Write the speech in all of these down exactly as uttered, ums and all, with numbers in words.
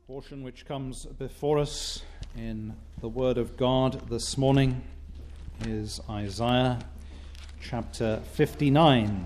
portion which comes before us in the Word of God this morning is Isaiah chapter fifty-nine.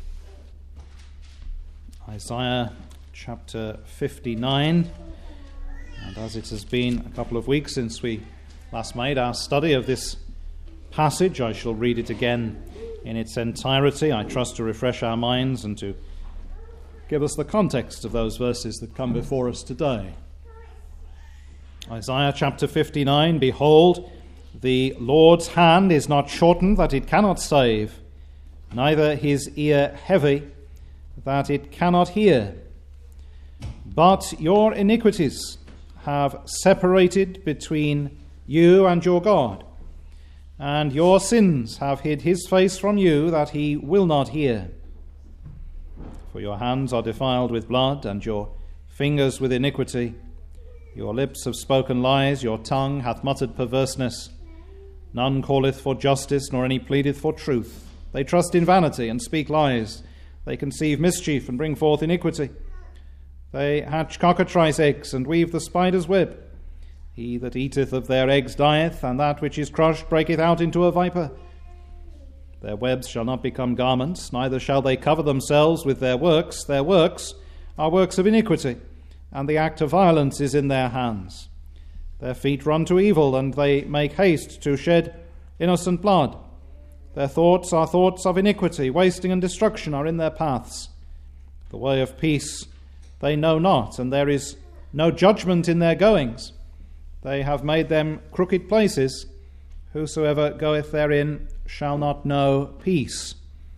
Isaiah chapter fifty-nine. And as it has been a couple of weeks since we last made our study of this passage, I shall read it again in its entirety. I trust to refresh our minds and to give us the context of those verses that come before us today. Isaiah chapter fifty-nine, Behold, the Lord's hand is not shortened that it cannot save, neither his ear heavy that it cannot hear. But your iniquities have separated between you and your God, and your sins have hid his face from you that he will not hear. For your hands are defiled with blood, and your fingers with iniquity. Your lips have spoken lies, your tongue hath muttered perverseness. None calleth for justice, nor any pleadeth for truth. They trust in vanity, and speak lies. They conceive mischief, and bring forth iniquity. They hatch cockatrice eggs, and weave the spider's web. He that eateth of their eggs dieth, and that which is crushed breaketh out into a viper. Their webs shall not become garments, neither shall they cover themselves with their works. Their works are works of iniquity, and the act of violence is in their hands. Their feet run to evil, and they make haste to shed innocent blood. Their thoughts are thoughts of iniquity, wasting and destruction are in their paths. The way of peace they know not, and there is no judgment in their goings. They have made them crooked places. Whosoever goeth therein shall not know peace.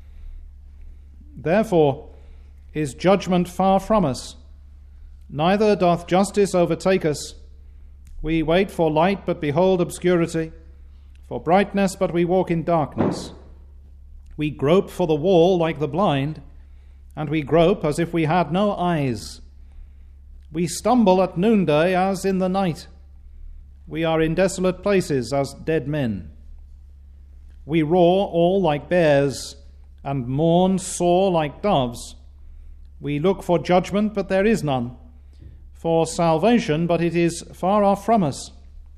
Therefore is judgment far from us, neither doth justice overtake us. We wait for light, but behold obscurity, for brightness, but we walk in darkness. We grope for the wall like the blind, and we grope as if we had no eyes. We stumble at noonday as in the night. We are in desolate places as dead men. We roar all like bears, and mourn sore like doves. We look for judgment, but there is none, for salvation, but it is far off from us.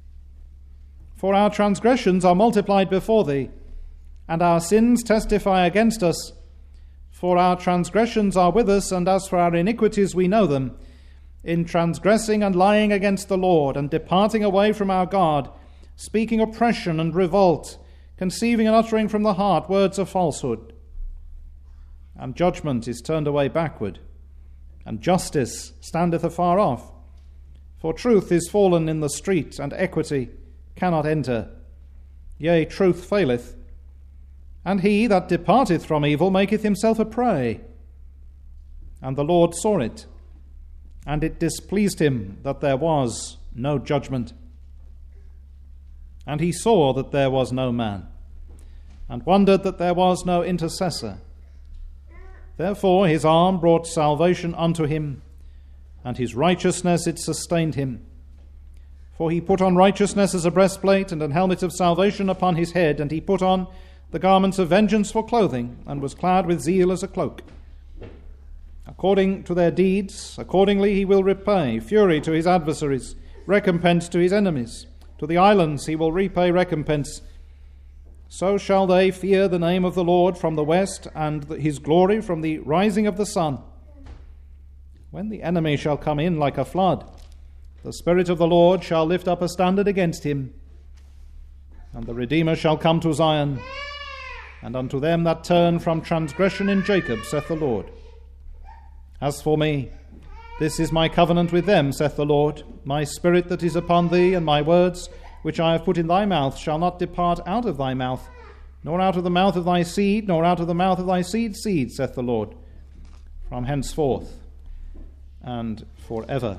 For our transgressions are multiplied before thee, and our sins testify against us. For our transgressions are with us, and as for our iniquities we know them, in transgressing and lying against the Lord, and departing away from our God, speaking oppression and revolt, conceiving and uttering from the heart words of falsehood. And judgment is turned away backward, and justice standeth afar off. For truth is fallen in the street, and equity cannot enter. Yea, truth faileth, and he that departeth from evil maketh himself a prey. And the Lord saw it, and it displeased him that there was no judgment. And he saw that there was no man, and wondered that there was no intercessor. Therefore his arm brought salvation unto him, and his righteousness it sustained him. For he put on righteousness as a breastplate, and an helmet of salvation upon his head, and he put on the garments of vengeance for clothing, and was clad with zeal as a cloak. According to their deeds, accordingly he will repay fury to his adversaries, recompense to his enemies. To the islands he will repay recompense. So shall they fear the name of the Lord from the west, and his glory from the rising of the sun. When the enemy shall come in like a flood, the Spirit of the Lord shall lift up a standard against him. And the Redeemer shall come to Zion, and unto them that turn from transgression in Jacob, saith the Lord. As for me, this is my covenant with them, saith the Lord. My spirit that is upon thee, and my words which I have put in thy mouth, shall not depart out of thy mouth, nor out of the mouth of thy seed, nor out of the mouth of thy seed's seed, saith the Lord, from henceforth and forever.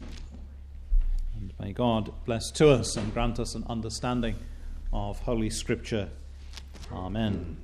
And may God bless to us and grant us an understanding of Holy Scripture. Amen.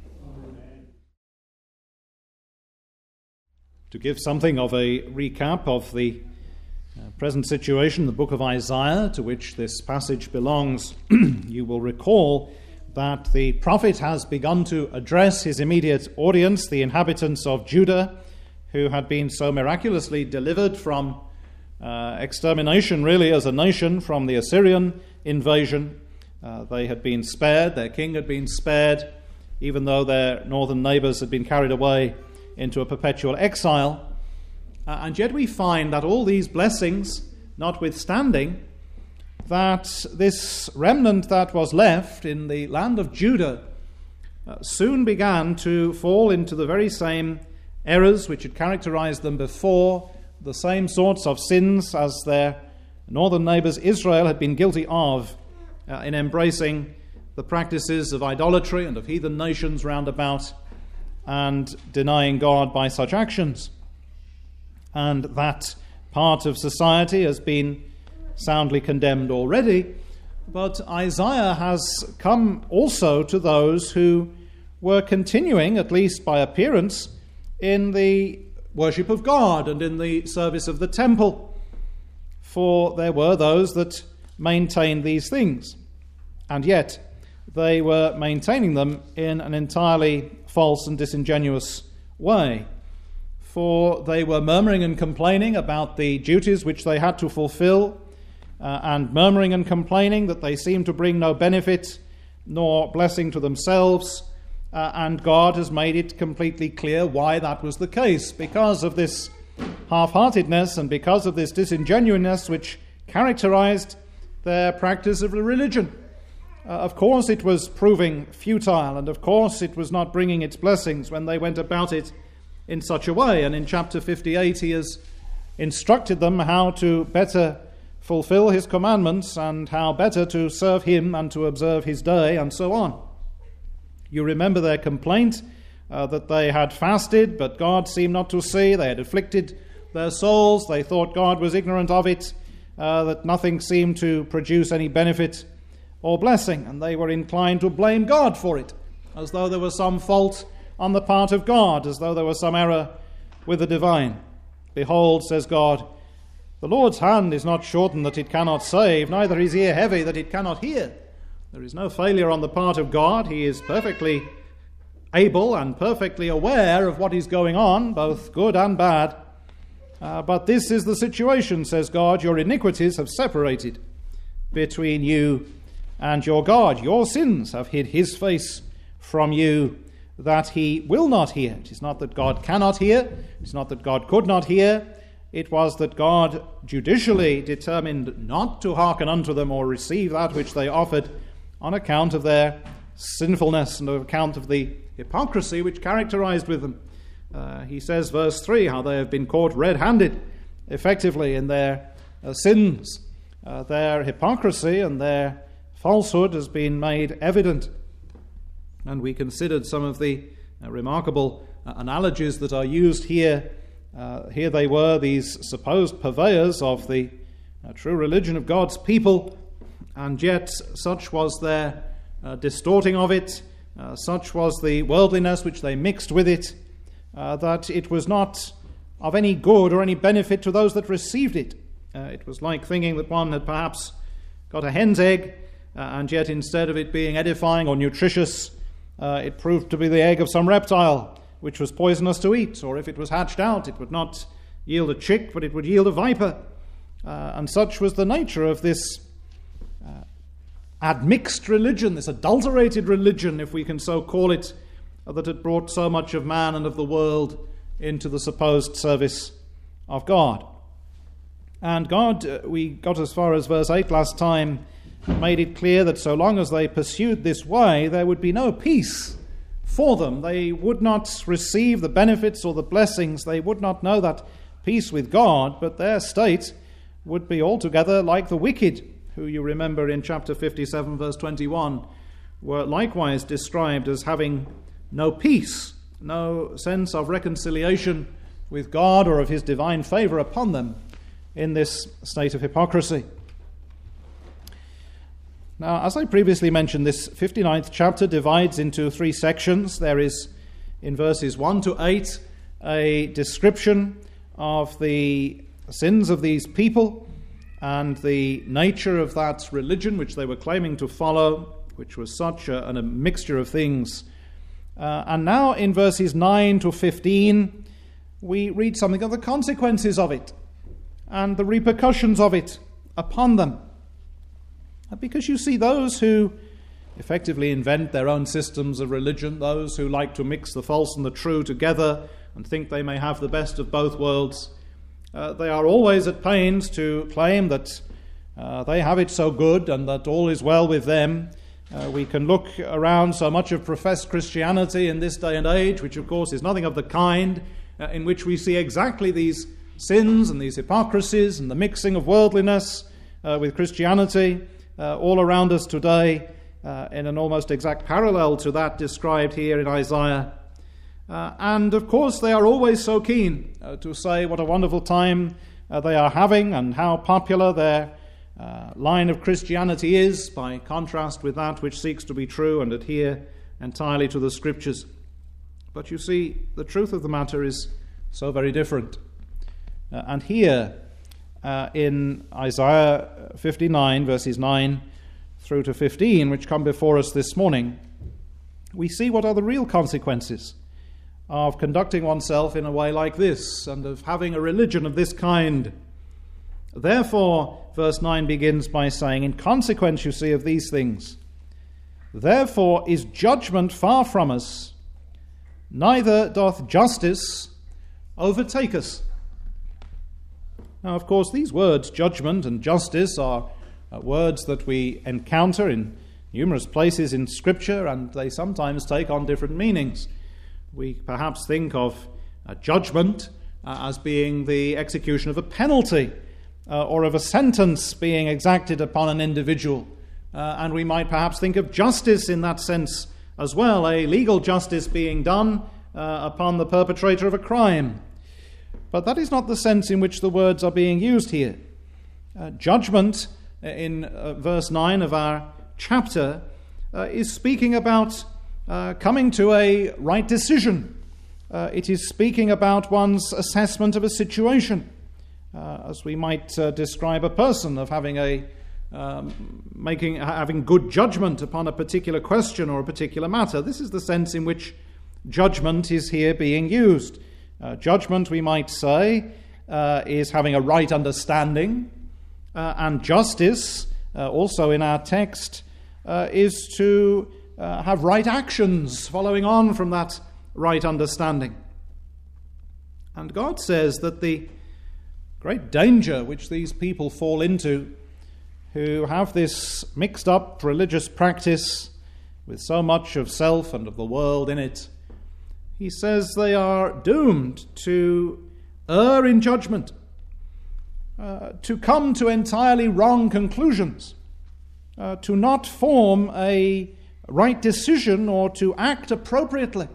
To give something of a recap of the uh, present situation, the book of Isaiah, to which this passage belongs, you will recall that the prophet has begun to address his immediate audience, the inhabitants of Judah, who had been so miraculously delivered from uh, extermination really as a nation from the Assyrian invasion. Uh, they had been spared, their king had been spared, even though their northern neighbours had been carried away into a perpetual exile. Uh, and yet we find that all these blessings notwithstanding, that this remnant that was left in the land of Judah uh, soon began to fall into the very same errors which had characterized them before, the same sorts of sins as their northern neighbors Israel had been guilty of uh, in embracing the practices of idolatry and of heathen nations round about and denying God by such actions. And that part of society has been soundly condemned already, but Isaiah has come also to those who were continuing, at least by appearance, in the worship of God and in the service of the temple. For there were those that maintained these things, and yet they were maintaining them in an entirely false and disingenuous way. For they were murmuring and complaining about the duties which they had to fulfill, uh, and murmuring and complaining that they seemed to bring no benefit nor blessing to themselves, uh, and God has made it completely clear why that was the case, because of this half-heartedness and because of this disingenuousness which characterized their practice of religion. Uh, of course it was proving futile, and of course it was not bringing its blessings when they went about it in such a way. And in chapter fifty-eight he has instructed them how to better fulfill his commandments and how better to serve him and to observe his day, and so on. You remember their complaint uh, that they had fasted, but God seemed not to see. They had afflicted their souls. They thought God was ignorant of it, uh, that nothing seemed to produce any benefit or blessing, and they were inclined to blame God for it, as though there was some fault on the part of God, as though there was some error with the divine. Behold, says God, the Lord's hand is not shortened that it cannot save, neither his ear heavy that it cannot hear. There is no failure on the part of God. He is perfectly able and perfectly aware of what is going on, both good and bad. Uh, but this is the situation, says God. Your iniquities have separated between you and your God. Your sins have hid his face from you, that he will not hear. It is not that God cannot hear. It is not that God could not hear. It was that God judicially determined not to hearken unto them or receive that which they offered on account of their sinfulness and on account of the hypocrisy which characterized with them. Uh, he says, verse three, how they have been caught red-handed, effectively, in their uh, sins. Uh, their hypocrisy and their falsehood has been made evident. And we considered some of the uh, remarkable uh, analogies that are used here. Uh, here they were, these supposed purveyors of the uh, true religion of God's people, and yet such was their uh, distorting of it, uh, such was the worldliness which they mixed with it, uh, that it was not of any good or any benefit to those that received it. Uh, it was like thinking that one had perhaps got a hen's egg, uh, and yet instead of it being edifying or nutritious, uh, it proved to be the egg of some reptile which was poisonous to eat, or if it was hatched out, it would not yield a chick, but it would yield a viper. Uh, and such was the nature of this uh, admixed religion, this adulterated religion, if we can so call it, uh, that had brought so much of man and of the world into the supposed service of God. And God, uh, we got as far as verse eight last time, made it clear that so long as they pursued this way, there would be no peace for them. They would not receive the benefits or the blessings. They would not know that peace with God, but their state would be altogether like the wicked, who you remember in chapter fifty-seven, verse twenty-one, were likewise described as having no peace, no sense of reconciliation with God or of his divine favor upon them in this state of hypocrisy. Now, as I previously mentioned, this fifty-ninth chapter divides into three sections. There is, in verses one to eight, a description of the sins of these people and the nature of that religion which they were claiming to follow, which was such a, a mixture of things. Uh, and now in verses nine to fifteen, we read something of the consequences of it. and the repercussions of it upon them. Because you see, those who effectively invent their own systems of religion, those who like to mix the false and the true together and think they may have the best of both worlds, uh, they are always at pains to claim that uh, they have it so good and that all is well with them. Uh, we can look around so much of professed Christianity in this day and age, which of course is nothing of the kind, uh, in which we see exactly these sins and these hypocrisies and the mixing of worldliness uh, with Christianity uh, all around us today, uh, in an almost exact parallel to that described here in Isaiah. Uh, and of course they are always so keen uh, to say what a wonderful time uh, they are having and how popular their uh, line of Christianity is, by contrast with that which seeks to be true and adhere entirely to the Scriptures. But you see, the truth of the matter is so very different. Uh, and here uh, in Isaiah fifty-nine, verses nine through to fifteen, which come before us this morning, we see what are the real consequences of conducting oneself in a way like this and of having a religion of this kind. Therefore, verse nine begins by saying, in consequence, you see, of these things, therefore is judgment far from us, neither doth justice overtake us. Now, of course, these words, judgment and justice, are uh, words that we encounter in numerous places in Scripture, and they sometimes take on different meanings. We perhaps think of uh, judgment uh, as being the execution of a penalty uh, or of a sentence being exacted upon an individual. Uh, and we might perhaps think of justice in that sense as well, a legal justice being done uh, upon the perpetrator of a crime. But that is not the sense in which the words are being used here. Uh, judgment, in uh, verse nine of our chapter, uh, is speaking about uh, coming to a right decision. Uh, it is speaking about one's assessment of a situation, uh, as we might uh, describe a person of having a um, making having good judgment upon a particular question or a particular matter. This is the sense in which judgment is here being used. Uh, judgment, we might say, uh, is having a right understanding, uh, and justice, uh, also in our text, uh, is to uh, have right actions following on from that right understanding. And God says that the great danger which these people fall into, who have this mixed up religious practice with so much of self and of the world in it, he says they are doomed to err in judgment, uh, to come to entirely wrong conclusions, uh, to not form a right decision or to act appropriately.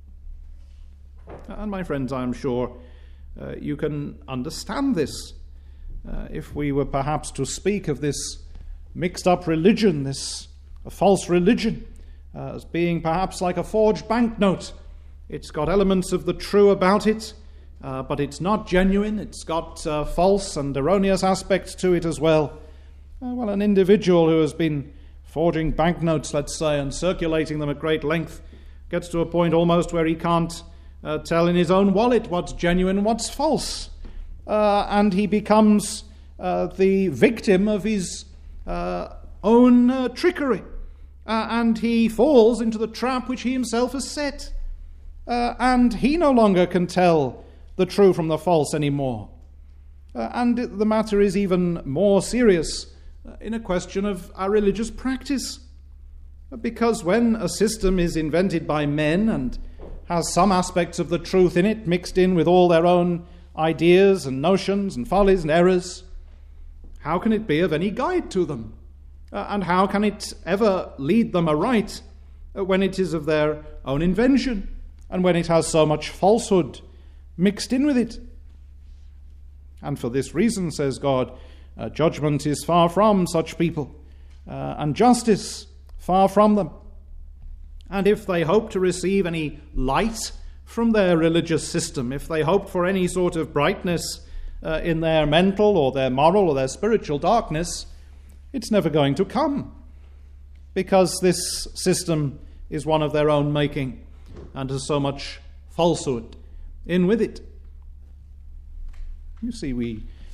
And my friends, I am sure uh, you can understand this. Uh, if we were perhaps to speak of this mixed up religion, this a false religion, uh, as being perhaps like a forged banknote. It's got elements of the true about it, uh, but it's not genuine. It's got uh, false and erroneous aspects to it as well. Uh, well, an individual who has been forging banknotes, let's say, and circulating them at great length, gets to a point almost where he can't uh, tell in his own wallet what's genuine and what's false. Uh, and he becomes uh, the victim of his uh, own uh, trickery. Uh, and he falls into the trap which he himself has set. Uh, and he no longer can tell the true from the false anymore. Uh, and the matter is even more serious uh, in a question of our religious practice. Because when a system is invented by men and has some aspects of the truth in it mixed in with all their own ideas and notions and follies and errors, how can it be of any guide to them? Uh, and how can it ever lead them aright uh, when it is of their own invention? And when it has so much falsehood mixed in with it? And for this reason, says God, uh, judgment is far from such people, uh, and justice far from them. And if they hope to receive any light from their religious system, if they hope for any sort of brightness uh, in their mental or their moral or their spiritual darkness, it's never going to come, because this system is one of their own making, and has so much falsehood in with it. You see, we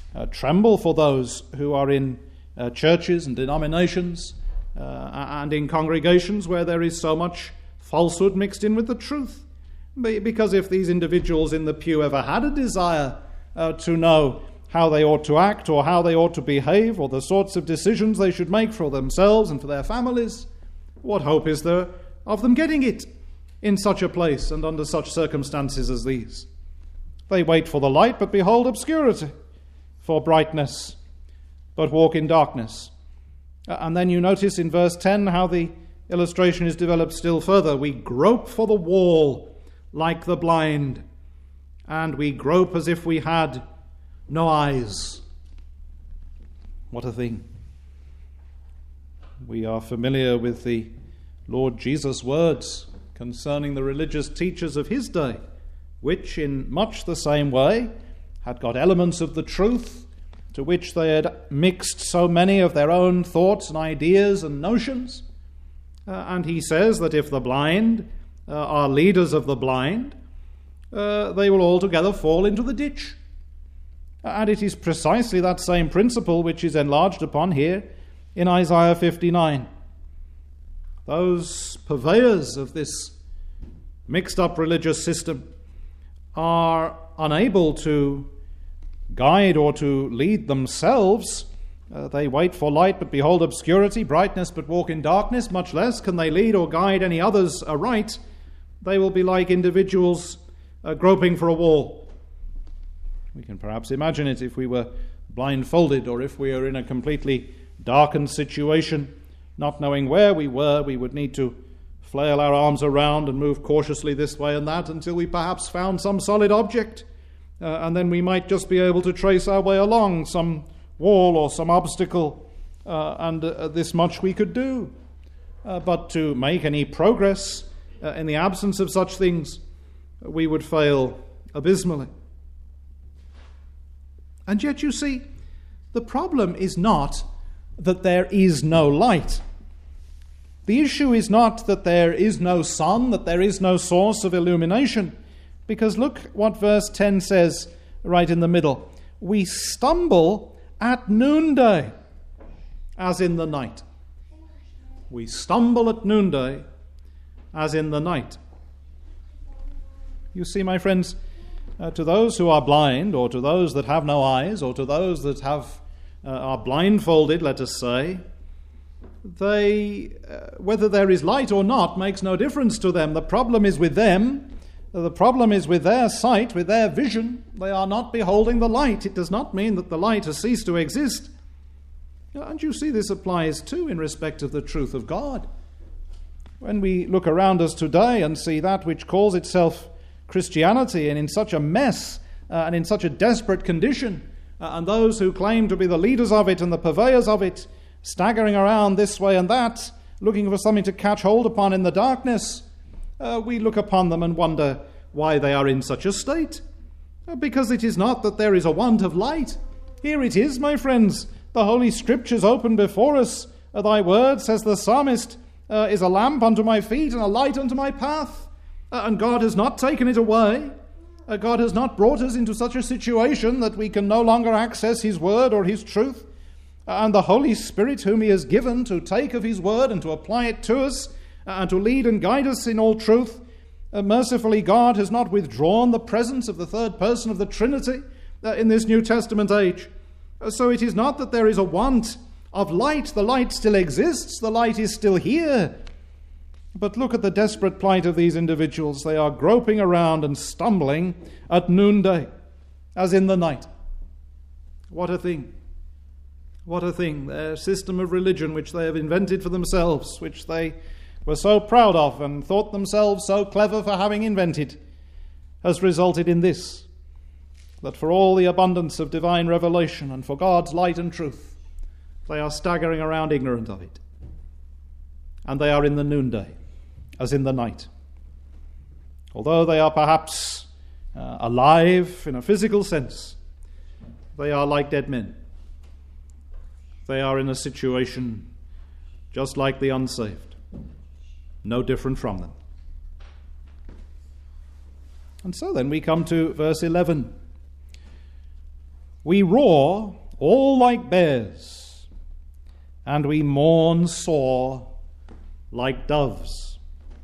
uh, tremble for those who are in uh, churches and denominations uh, and in congregations where there is so much falsehood mixed in with the truth. Because if these individuals in the pew ever had a desire uh, to know how they ought to act or how they ought to behave or the sorts of decisions they should make for themselves and for their families, what hope is there of them getting it in such a place and under such circumstances as these? They wait for the light, but behold obscurity, for brightness, but walk in darkness. And then you notice in verse ten how the illustration is developed still further. We grope for the wall like the blind, and we grope as if we had no eyes. What a thing. We are familiar with the Lord Jesus' words concerning the religious teachers of his day, which in much the same way had got elements of the truth to which they had mixed so many of their own thoughts and ideas and notions. Uh, and he says that if the blind uh, are leaders of the blind, uh, they will altogether fall into the ditch. And it is precisely that same principle which is enlarged upon here in Isaiah fifty-nine. Those purveyors of this mixed-up religious system are unable to guide or to lead themselves. Uh, they wait for light, but behold obscurity, brightness, but walk in darkness. Much less can they lead or guide any others aright. They will be like individuals uh, groping for a wall. We can perhaps imagine it if we were blindfolded or if we are in a completely darkened situation, not knowing where we were. We would need to flail our arms around and move cautiously this way and that until we perhaps found some solid object, uh, and then we might just be able to trace our way along some wall or some obstacle, uh, and uh, this much we could do. Uh, but to make any progress uh, in the absence of such things, we would fail abysmally. And yet, you see, the problem is not that there is no light. The issue is not that there is no sun, that there is no source of illumination. Because look what verse ten says right in the middle. We stumble at noonday, as in the night. We stumble at noonday, as in the night. You see, my friends, Uh, to those who are blind, or to those that have no eyes, or to those that have uh, are blindfolded, let us say, they, uh, whether there is light or not, makes no difference to them. The problem is with them. The problem is with their sight, with their vision. They are not beholding the light. It does not mean that the light has ceased to exist. And you see, this applies too in respect of the truth of God. When we look around us today and see that which calls itself Christianity, and in such a mess uh, and in such a desperate condition, uh, and those who claim to be the leaders of it and the purveyors of it staggering around this way and that, looking for something to catch hold upon in the darkness, uh, we look upon them and wonder why they are in such a state. Uh, because it is not that there is a want of light. Here it is, my friends, the Holy Scriptures open before us. Uh, Thy word, says the psalmist, uh, is a lamp unto my feet and a light unto my path. Uh, and God has not taken it away. Uh, God has not brought us into such a situation that we can no longer access his word or his truth. Uh, and the Holy Spirit, whom he has given to take of his word and to apply it to us, uh, and to lead and guide us in all truth, uh, mercifully God has not withdrawn the presence of the third person of the Trinity uh, in this New Testament age. Uh, so it is not that there is a want of light. The light still exists. The light is still here. But look at the desperate plight of these individuals. They are groping around and stumbling at noonday, as in the night. What a thing. What a thing. Their system of religion, which they have invented for themselves, which they were so proud of and thought themselves so clever for having invented, has resulted in this, that for all the abundance of divine revelation and for God's light and truth, they are staggering around ignorant of it. And they are in the noonday, as in the night. Although they are perhaps uh, alive in a physical sense, they are like dead men. They are in a situation just like the unsaved, no different from them. And so then we come to verse eleven. We roar all like bears, and we mourn sore like doves.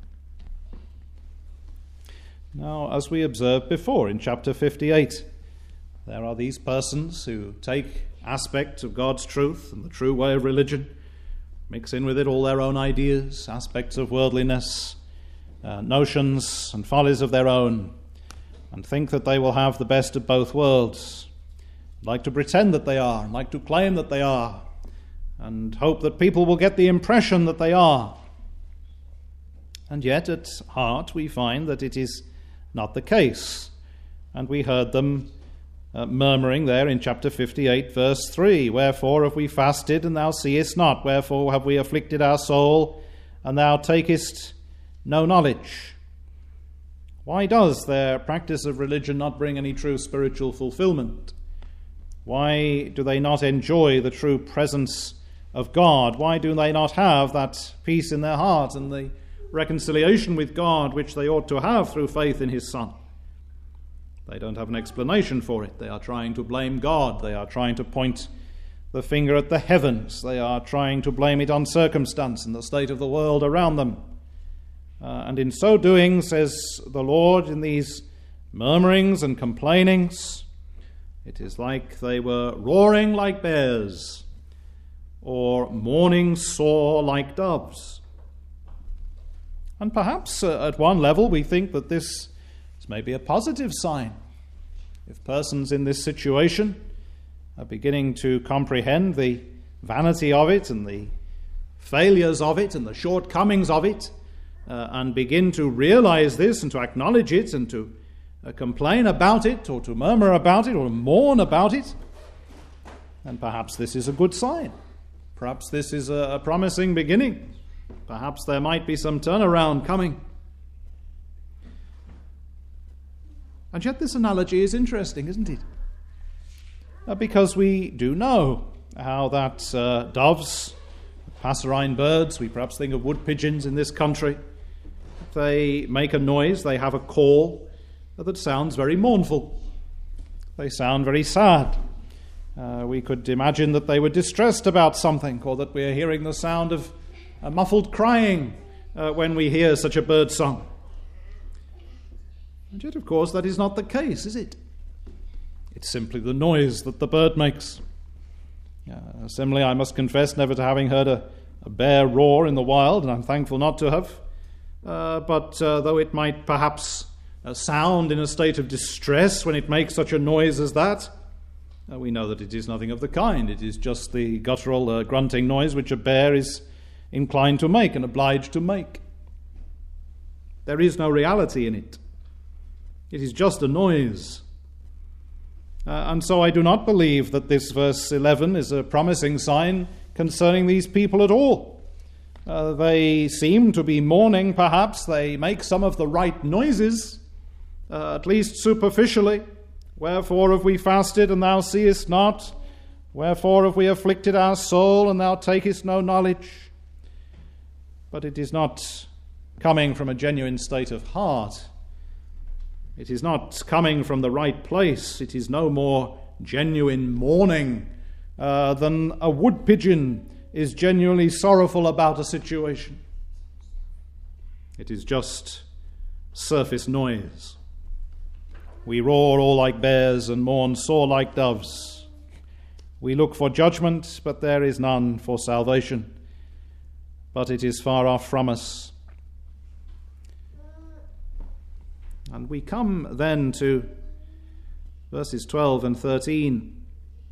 Now, as we observed before in chapter fifty-eight, there are these persons who take aspects of God's truth and the true way of religion, mix in with it all their own ideas, aspects of worldliness, uh, notions and follies of their own, and think that they will have the best of both worlds, like to pretend that they are, like to claim that they are, and hope that people will get the impression that they are. And yet at heart we find that it is not the case. And we heard them uh, murmuring there in chapter fifty-eight, verse three, "Wherefore have we fasted, and thou seest not? Wherefore have we afflicted our soul, and thou takest no knowledge?" Why does their practice of religion not bring any true spiritual fulfillment? Why do they not enjoy the true presence of God? Why do they not have that peace in their heart and the reconciliation with God which they ought to have through faith in his Son? They don't have an explanation for it. They are trying to blame God. They are trying to point the finger at the heavens. They are trying to blame it on circumstance and the state of the world around them. Uh, and in so doing, says the Lord, in these murmurings and complainings, it is like they were roaring like bears or mourning sore like doves. And perhaps uh, at one level we think that this is maybe a positive sign. If persons in this situation are beginning to comprehend the vanity of it and the failures of it and the shortcomings of it, uh, and begin to realize this and to acknowledge it and to uh, complain about it or to murmur about it or mourn about it, then perhaps this is a good sign. Perhaps this is a, a promising beginning. Perhaps there might be some turnaround coming. And yet this analogy is interesting, isn't it? Uh, because we do know how that uh, doves, passerine birds, we perhaps think of wood pigeons in this country, they make a noise, they have a call that sounds very mournful. They sound very sad. Uh, we could imagine that they were distressed about something, or that we are hearing the sound of a muffled crying uh, when we hear such a bird song. And yet, of course, that is not the case, is it? It's simply the noise that the bird makes. Uh, similarly, I must confess never to having heard a, a bear roar in the wild, and I'm thankful not to have. Uh, but uh, though it might perhaps uh, sound in a state of distress when it makes such a noise as that, uh, we know that it is nothing of the kind. It is just the guttural uh, grunting noise which a bear is inclined to make and obliged to make. There is no reality in it. It is just a noise. Uh, and so I do not believe that this verse eleven is a promising sign concerning these people at all. Uh, they seem to be mourning, perhaps. They make some of the right noises, uh, at least superficially. "Wherefore have we fasted, and thou seest not? Wherefore have we afflicted our soul, and thou takest no knowledge?" But it is not coming from a genuine state of heart. It is not coming from the right place. It is no more genuine mourning uh, than a wood pigeon is genuinely sorrowful about a situation. It is just surface noise. We roar all like bears and mourn sore like doves. We look for judgment, but there is none, for salvation, but it is far off from us. And we come then to verses twelve and thirteen.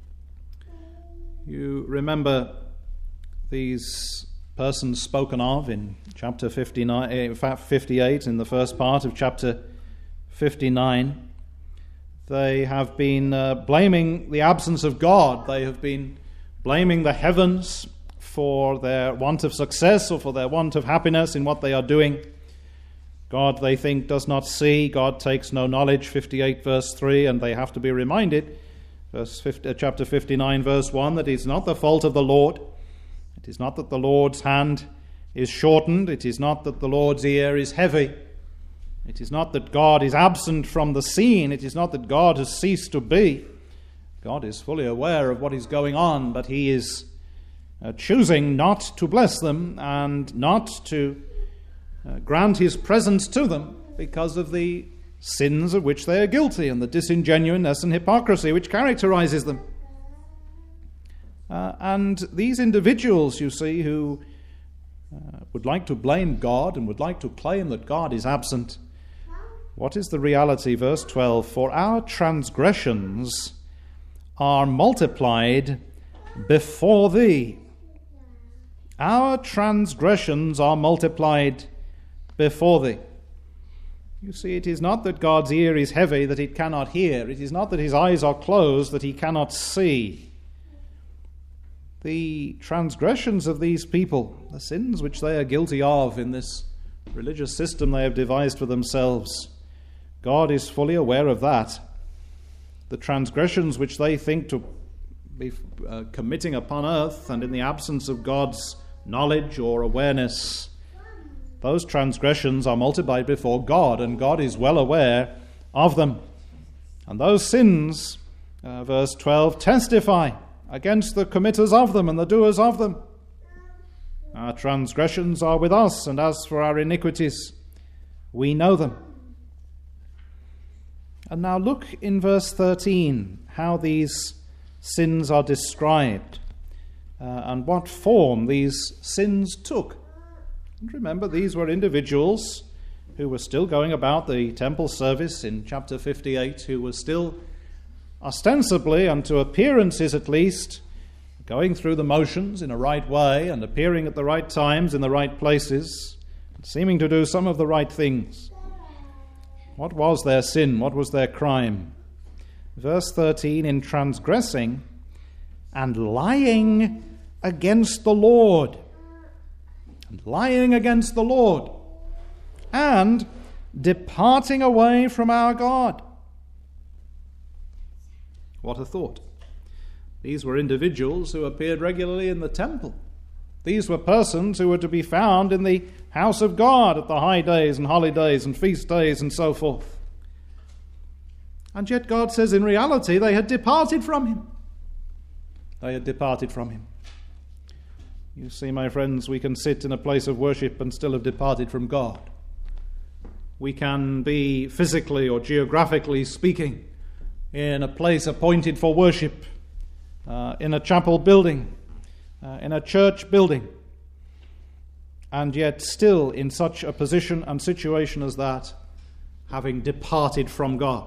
You remember these persons spoken of in chapter fifty-nine, fifty-eight, in the first part of chapter fifty-nine. They have been uh, blaming the absence of God. They have been blaming the heavens for their want of success or for their want of happiness in what they are doing. God, they think, does not see. God takes no knowledge, fifty-eight verse three, and they have to be reminded, verse fifty, chapter fifty-nine verse one, that it's not the fault of the Lord. It is not that the Lord's hand is shortened. It is not that the Lord's ear is heavy. It is not that God is absent from the scene. It is not that God has ceased to be. God is fully aware of what is going on, but he is uh, choosing not to bless them and not to uh, grant his presence to them because of the sins of which they are guilty and the disingenuousness and hypocrisy which characterizes them. Uh, and these individuals, you see, who uh, would like to blame God and would like to claim that God is absent, what is the reality? Verse twelve, for our transgressions are multiplied before thee. Our transgressions are multiplied before thee. You see, it is not that God's ear is heavy that it cannot hear. It is not that his eyes are closed that he cannot see. The transgressions of these people, the sins which they are guilty of in this religious system they have devised for themselves, God is fully aware of that. The transgressions which they think to be uh, committing upon earth and in the absence of God's knowledge or awareness, those transgressions are multiplied before God, and God is well aware of them. And those sins, uh, verse twelve, testify against the committers of them and the doers of them. Our transgressions are with us, and as for our iniquities, we know them. And now look in verse thirteen how these sins are described uh, and what form these sins took. And remember, these were individuals who were still going about the temple service in chapter fifty-eight, who were still ostensibly, and to appearances at least, going through the motions in a right way and appearing at the right times in the right places, and seeming to do some of the right things. What was their sin? What was their crime? Verse thirteen, in transgressing and lying against the Lord. And lying against the Lord. And departing away from our God. What a thought. These were individuals who appeared regularly in the temple. These were persons who were to be found in the house of God at the high days and holidays and feast days and so forth. And yet God says in reality they had departed from him. They had departed from him. You see, my friends, we can sit in a place of worship and still have departed from God. We can be physically or geographically speaking in a place appointed for worship, uh, in a chapel building, uh, in a church building, and yet still in such a position and situation as that, having departed from God.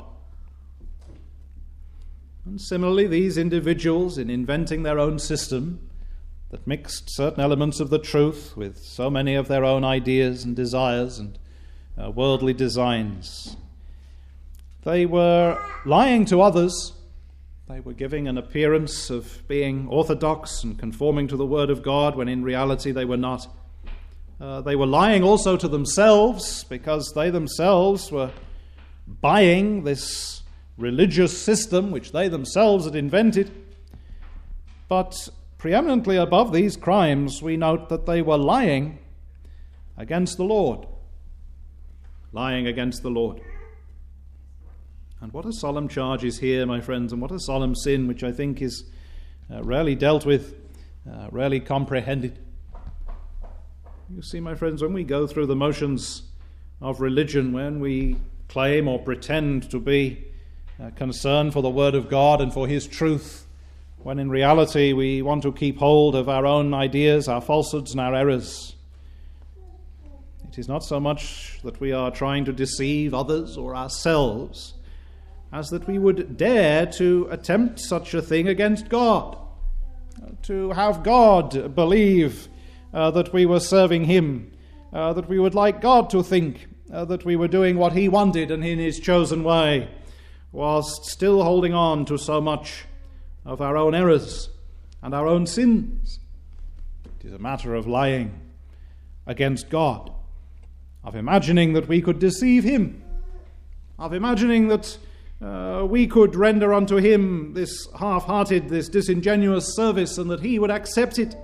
And similarly, these individuals, in inventing their own system that mixed certain elements of the truth with so many of their own ideas and desires and uh, worldly designs, they were lying to others. They were giving an appearance of being orthodox and conforming to the Word of God when in reality they were not. Uh, they were lying also to themselves because they themselves were buying this religious system which they themselves had invented. But preeminently above these crimes, we note that they were lying against the Lord. Lying against the Lord. And what a solemn charge is here, my friends, and what a solemn sin, which I think is uh, rarely dealt with, uh, rarely comprehended. You see, my friends, when we go through the motions of religion, when we claim or pretend to be uh, concerned for the Word of God and for His truth, when in reality we want to keep hold of our own ideas, our falsehoods and our errors, it is not so much that we are trying to deceive others or ourselves as that we would dare to attempt such a thing against God, to have God believe uh, that we were serving Him, uh, that we would like God to think uh, that we were doing what He wanted and in His chosen way, whilst still holding on to so much of our own errors and our own sins. It is a matter of lying against God, of imagining that we could deceive Him, of imagining that uh, we could render unto Him this half-hearted, this disingenuous service, and that He would accept it.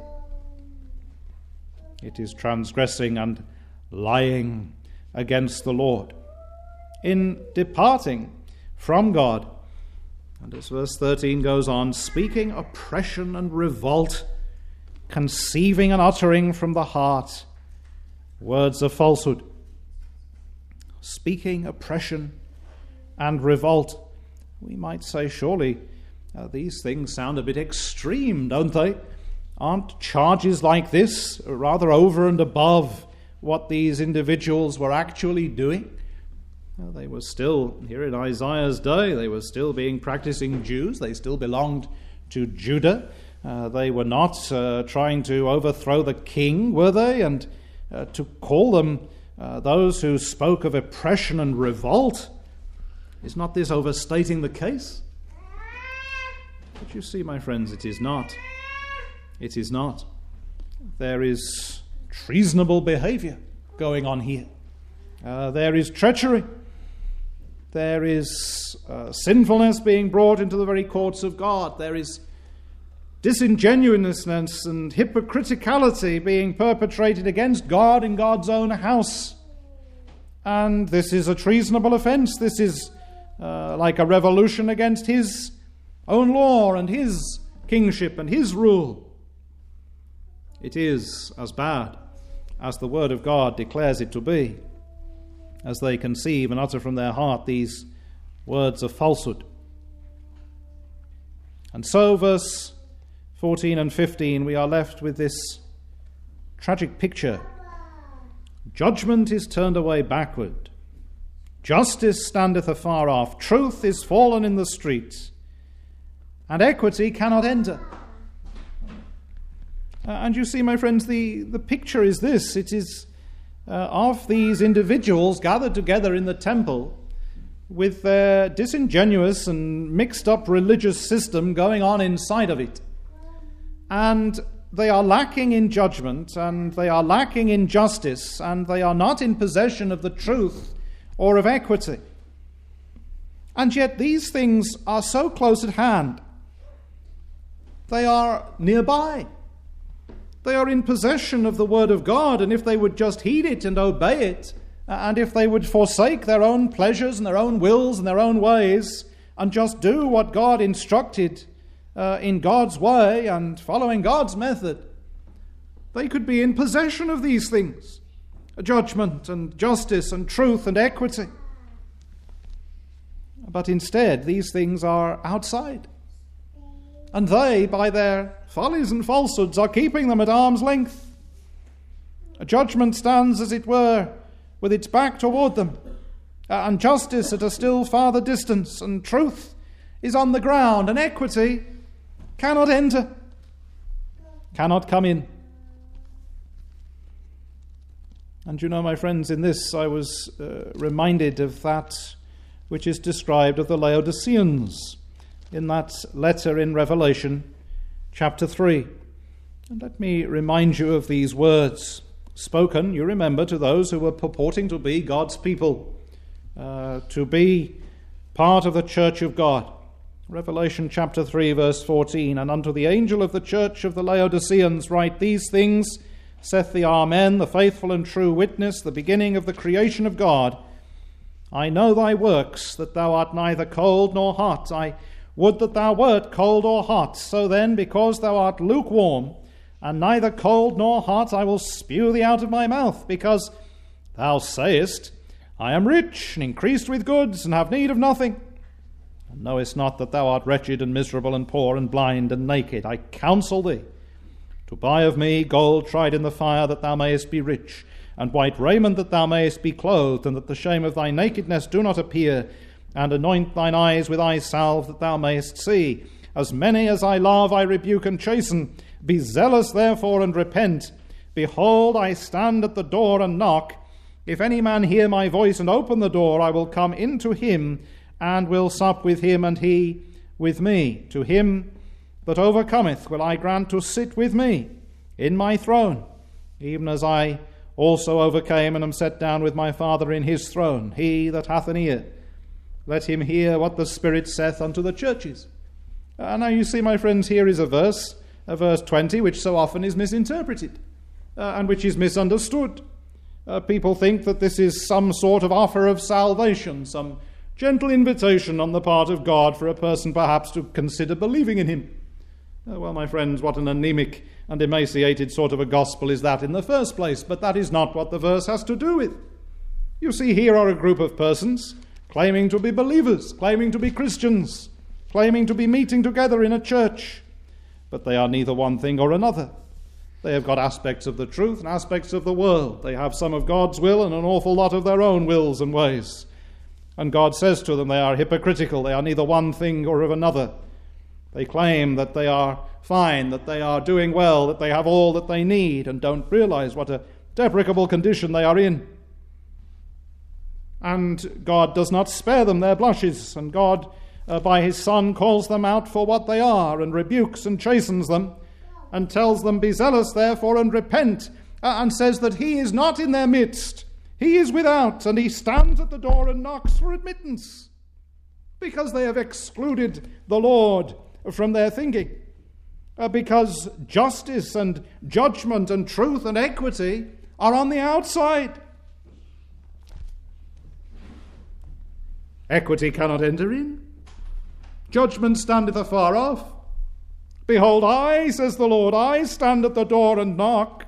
It is transgressing and lying against the Lord. In departing from God And as verse thirteen goes on, speaking oppression and revolt, conceiving and uttering from the heart words of falsehood. Speaking oppression and revolt. We might say, surely uh, these things sound a bit extreme, don't they? Aren't charges like this rather over and above what these individuals were actually doing? Well, they were still, here in Isaiah's day, they were still being practicing Jews. They still belonged to Judah. Uh, they were not uh, trying to overthrow the king, were they? And uh, to call them uh, those who spoke of oppression and revolt, is not this overstating the case? But you see, my friends, it is not. It is not. There is treasonable behavior going on here. Uh, there is treachery. There is uh, sinfulness being brought into the very courts of God. There is disingenuousness and hypocriticality being perpetrated against God in God's own house. And this is a treasonable offense. This is uh, like a revolution against his own law and his kingship and his rule. It is as bad as the Word of God declares it to be, as they conceive and utter from their heart these words of falsehood. And so, verse fourteen and fifteen, we are left with this tragic picture. Judgment is turned away backward. Justice standeth afar off. Truth is fallen in the streets. And equity cannot enter. Uh, and you see, my friends, the, the picture is this. It is uh, of these individuals gathered together in the temple with their disingenuous and mixed up religious system going on inside of it. And they are lacking in judgment, and they are lacking in justice, and they are not in possession of the truth or of equity. And yet these things are so close at hand. They are nearby. They are in possession of the Word of God, and if they would just heed it and obey it, and if they would forsake their own pleasures and their own wills and their own ways, and just do what God instructed uh, in God's way and following God's method, they could be in possession of these things, judgment and justice and truth and equity. But instead, these things are outside. And they, by their follies and falsehoods, are keeping them at arm's length. A judgment stands, as it were, with its back toward them, and justice at a still farther distance, and truth is on the ground, and equity cannot enter, cannot come in. And you know, my friends, in this I was uh, reminded of that which is described of the Laodiceans in that letter in Revelation chapter three. And let me remind you of these words, spoken, you remember, to those who were purporting to be God's people, uh, to be part of the church of God. Revelation chapter three, verse fourteen, and unto the angel of the church of the Laodiceans write these things, saith the Amen, the faithful and true witness, the beginning of the creation of God. I know thy works, that thou art neither cold nor hot. I would that thou wert cold or hot. So then, because thou art lukewarm, and neither cold nor hot, I will spew thee out of my mouth, because thou sayest, I am rich, and increased with goods, and have need of nothing, and knowest not that thou art wretched, and miserable, and poor, and blind, and naked. I counsel thee to buy of me gold tried in the fire, that thou mayest be rich, and white raiment, that thou mayest be clothed, and that the shame of thy nakedness do not appear, and anoint thine eyes with eye salve, that thou mayest see. As many as I love I rebuke and chasten. Be zealous therefore and repent. Behold, I stand at the door and knock. If any man hear my voice and open the door, I will come into him, and will sup with him, and he with me. To him that overcometh will I grant to sit with me in my throne, even as I also overcame and am set down with my Father in his throne. He that hath an ear, let him hear what the Spirit saith unto the churches. Uh, now you see, my friends, here is a verse, a verse twenty, which so often is misinterpreted uh, and which is misunderstood. Uh, people think that this is some sort of offer of salvation, some gentle invitation on the part of God for a person perhaps to consider believing in him. Oh, well, my friends, what an anemic and emaciated sort of a gospel is that in the first place, but that is not what the verse has to do with. You see, here are a group of persons claiming to be believers, claiming to be Christians, claiming to be meeting together in a church, but they are neither one thing or another. They have got aspects of the truth and aspects of the world. They have some of God's will and an awful lot of their own wills and ways. And God says to them they are hypocritical, they are neither one thing or of another. They claim that they are fine, that they are doing well, that they have all that they need, and don't realize what a deprecable condition they are in. And God does not spare them their blushes, and God, uh, by his Son, calls them out for what they are, and rebukes and chastens them, and tells them, "Be zealous, therefore, and repent," uh, and says that he is not in their midst. He is without, and he stands at the door and knocks for admittance, because they have excluded the Lord from their thinking, uh, because justice and judgment and truth and equity are on the outside. Equity cannot enter in. Judgment standeth afar off. Behold, I, says the Lord, I stand at the door and knock.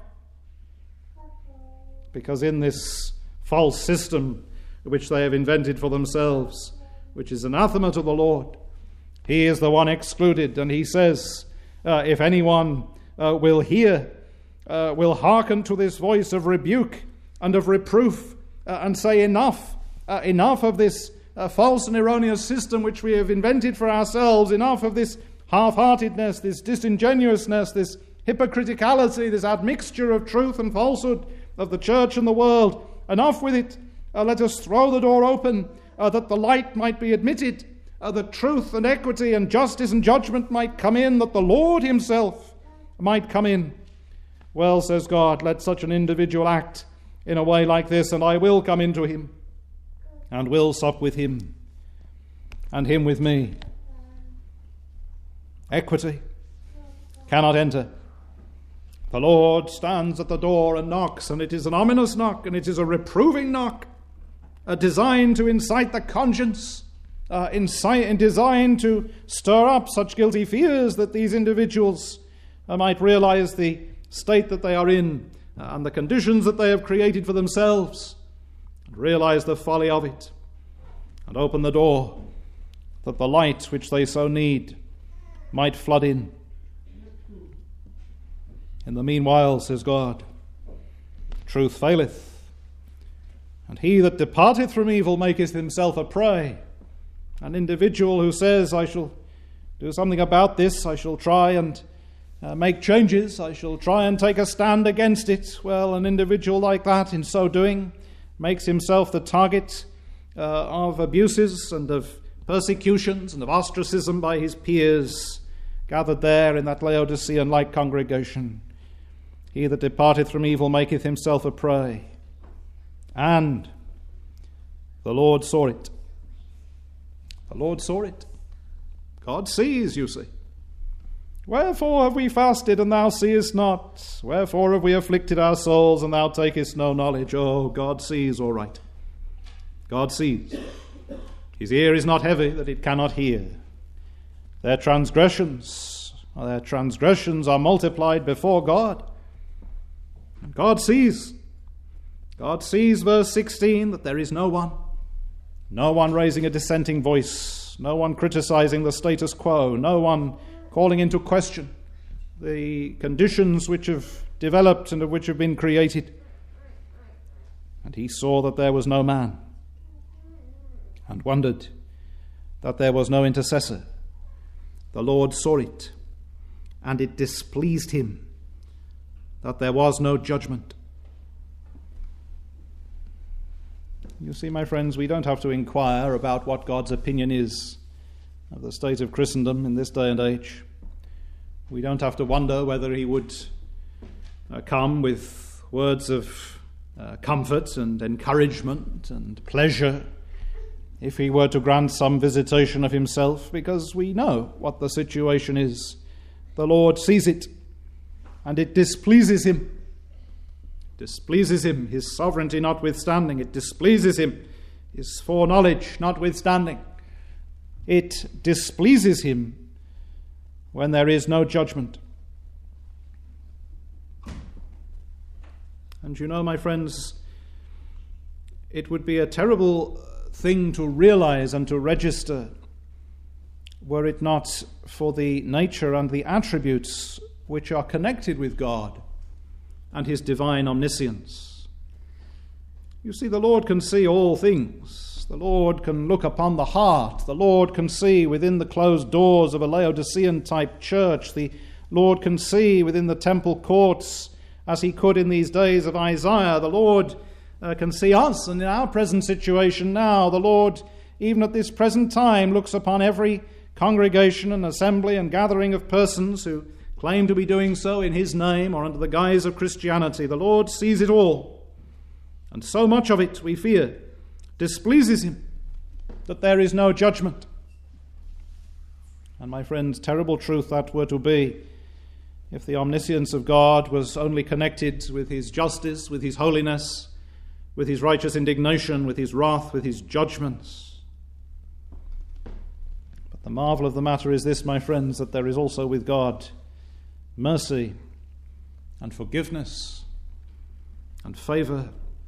Because in this false system which they have invented for themselves, which is anathema to the Lord, he is the one excluded, and he says, uh, if anyone uh, will hear, uh, will hearken to this voice of rebuke and of reproof, uh, and say enough, uh, enough of this uh, false and erroneous system which we have invented for ourselves, enough of this half-heartedness, this disingenuousness, this hypocriticality, this admixture of truth and falsehood of the church and the world. Enough with it. Uh, let us throw the door open uh, that the light might be admitted, uh, that truth and equity and justice and judgment might come in, that the Lord himself might come in. Well, says God, let such an individual act in a way like this, and I will come into him, and will sup with him, and him with me. Equity cannot enter. The Lord stands at the door and knocks, and it is an ominous knock, and it is a reproving knock, a design to incite the conscience, uh, incite, and designed to stir up such guilty fears that these individuals uh, might realize the state that they are in uh, and the conditions that they have created for themselves, and realize the folly of it, and open the door that the light which they so need might flood in. In the meanwhile, says God, truth faileth, and he that departeth from evil maketh himself a prey. An individual who says, I shall do something about this, I shall try and uh, make changes, I shall try and take a stand against it. Well, an individual like that, in so doing, makes himself the target uh, of abuses and of persecutions and of ostracism by his peers gathered there in that Laodicean-like congregation. He that departeth from evil maketh himself a prey. And the Lord saw it. The Lord saw it. God sees, you see. Wherefore have we fasted, and thou seest not? Wherefore have we afflicted our souls, and thou takest no knowledge? Oh, God sees all right. God sees. His ear is not heavy that it cannot hear. Their transgressions, their transgressions are multiplied before God. And God sees. God sees, verse sixteen, that there is no one, no one raising a dissenting voice, no one criticizing the status quo, no one calling into question the conditions which have developed and of which have been created. And he saw that there was no man, and wondered that there was no intercessor. The Lord saw it, and it displeased him that there was no judgment. You see, my friends, we don't have to inquire about what God's opinion is of the state of Christendom in this day and age. We don't have to wonder whether he would uh, come with words of uh, comfort and encouragement and pleasure if he were to grant some visitation of himself, because we know what the situation is. The Lord sees it, and it displeases him. Displeases him, his sovereignty notwithstanding, it displeases him his foreknowledge notwithstanding, it displeases him when there is no judgment. And you know, my friends, it would be a terrible thing to realize and to register were it not for the nature and the attributes which are connected with God and his divine omniscience. You see, the Lord can see all things. The Lord can look upon the heart. The Lord can see within the closed doors of a Laodicean-type church. The Lord can see within the temple courts as he could in these days of Isaiah. The Lord uh, can see us, and in our present situation now, the Lord, even at this present time, looks upon every congregation and assembly and gathering of persons who claim to be doing so in his name or under the guise of Christianity. The Lord sees it all. And so much of it, we fear, displeases him that there is no judgment. And my friends, terrible truth that were to be if the omniscience of God was only connected with his justice, with his holiness, with his righteous indignation, with his wrath, with his judgments. But the marvel of the matter is this, my friends, that there is also with God mercy and forgiveness and favor.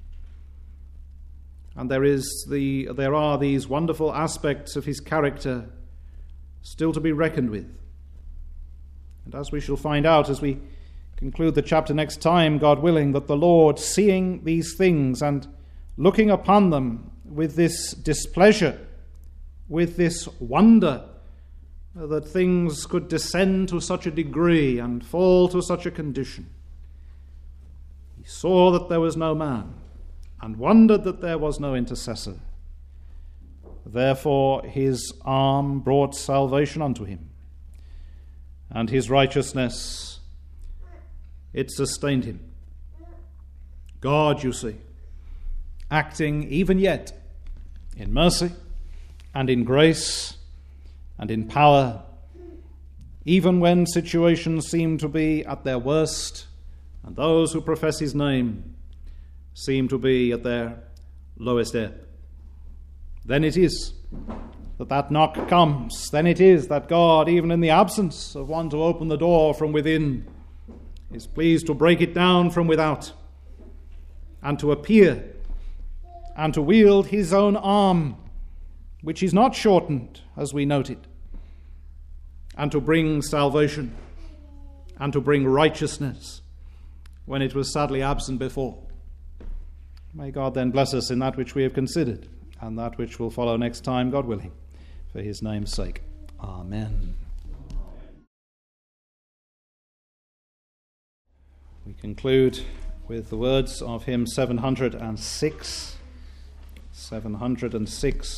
And there is the there are these wonderful aspects of his character still to be reckoned with. And as we shall find out as we conclude the chapter next time, God willing, that the Lord, seeing these things and looking upon them with this displeasure, with this wonder that things could descend to such a degree and fall to such a condition, he saw that there was no man and wondered that there was no intercessor. Therefore his arm brought salvation unto him, and his righteousness, it sustained him. God, you see, acting even yet in mercy and in grace and in power, even when situations seem to be at their worst and those who profess his name seem to be at their lowest ebb. Then it is that that knock comes. Then it is that God, even in the absence of one to open the door from within, is pleased to break it down from without and to appear and to wield his own arm, which is not shortened, as we noted, and to bring salvation and to bring righteousness when it was sadly absent before. May God then bless us in that which we have considered and that which will follow next time, God willing, for his name's sake. Amen. We conclude with the words of hymn seven hundred six. seven hundred six.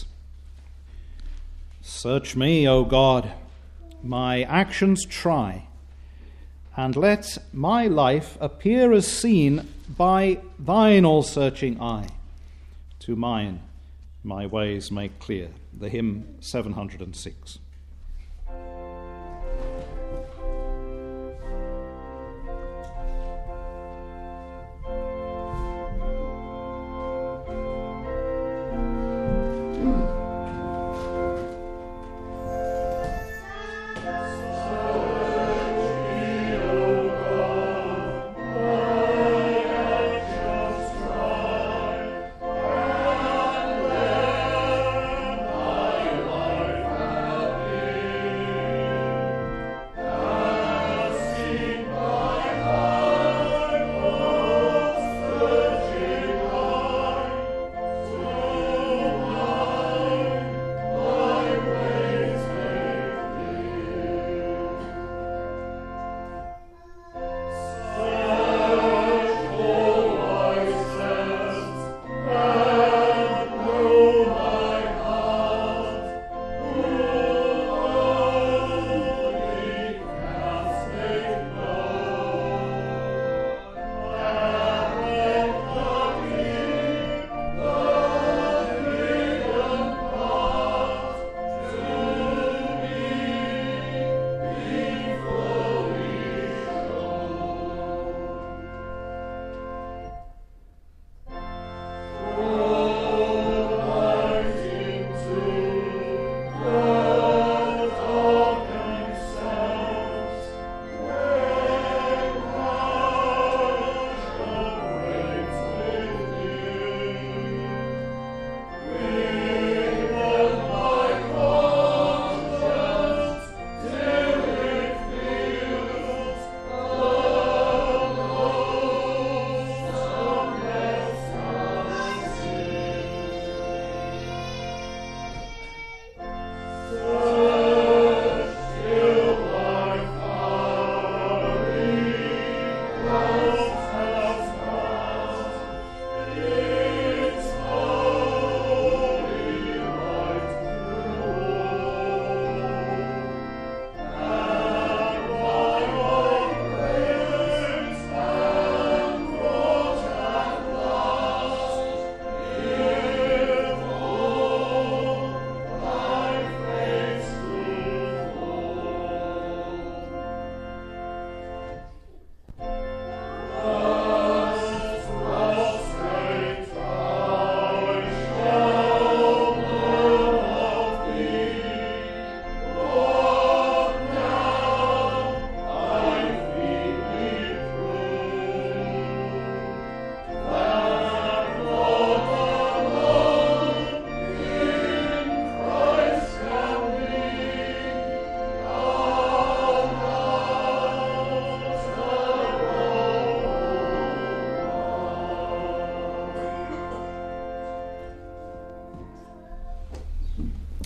Search me, O God, my actions try, and let my life appear as seen by thine all-searching eye. To mine my ways make clear. The hymn seven hundred six.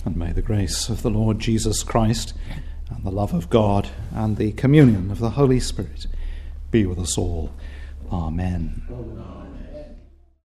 And may the grace of the Lord Jesus Christ and the love of God and the communion of the Holy Spirit be with us all. Amen. Amen.